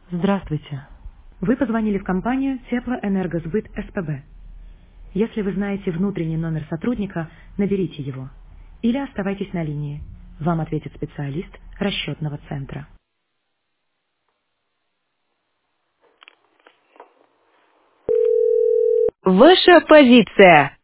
Здравствуйте. Вы позвонили в компанию Теплоэнергосбыт СПБ. Если вы знаете внутренний номер сотрудника, наберите его. Или оставайтесь на линии. Вам ответит специалист расчетного центра. Ваша позиция.